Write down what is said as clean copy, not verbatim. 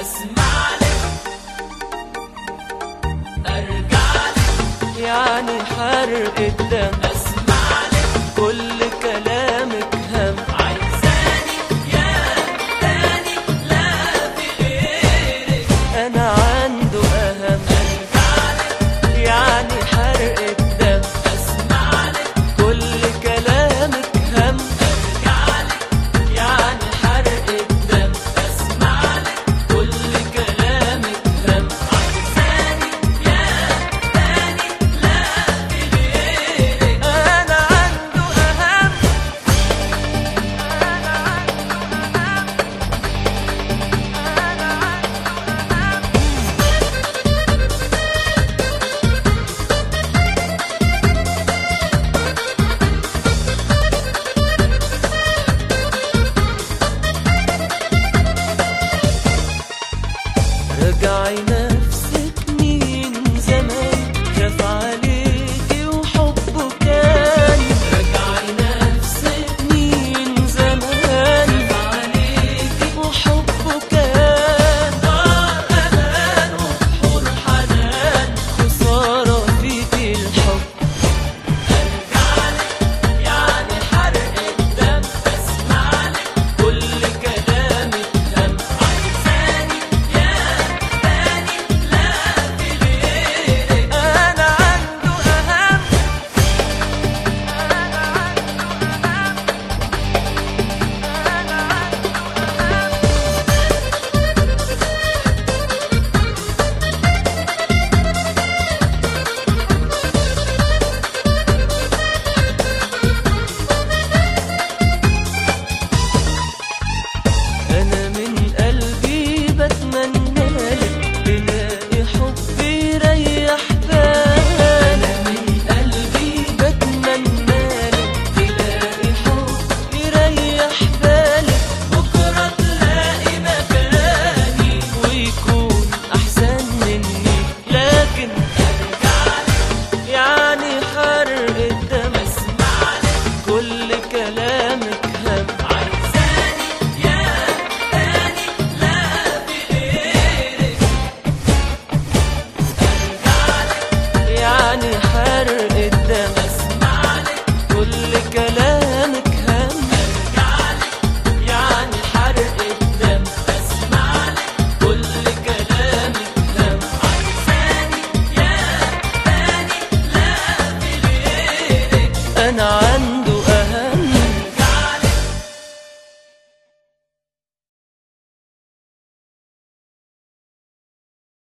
اسمعلك ارجعلك، يعني حرق الدم. اسمعلك كل كلامك هم، عايزاني يا تاني لا في غيرك. انا عنده اهم. ارجعلك يعني حرق الدم. اسمعلك كل كلامك هم، ارجعلك يعني حرق الدم. اسمعلك كل كلامك هم، عايزاني يا تاني لا في غيرك. انا عنده اهم. رجعي نفسك مين زمان خاف عليكي وحبه كان. رجعي نفسك مين زمان خاف عليكي وحبه كان. دار امان وبحور حنان. خسارة فيكي الحب. ارجعلك يعني حرق الدم. اسمعلك كل كلامك هم، عايزاني يا تاني لا في غيرك. انا عنده اهم. انا من قلبي بتمنالك تلاقي حب يريح بالك. انا من قلبي بتمنالك تلاقي حب يريح بالك. بكره تلاقي مكاني، ويكون احسن مني. لكن ارجعلك يعني حرق الدم. اسمعلك كل كلامك هم، عايزاني يا تاني لا في غيرك. ارجعلك يعني حرق الدم. اسمعلك كل كلامك هم، ارجعلك يعني حرق الدم. اسمعلك كل كلامك هم، عايزاني يا تاني لا في غيرك. انا عنده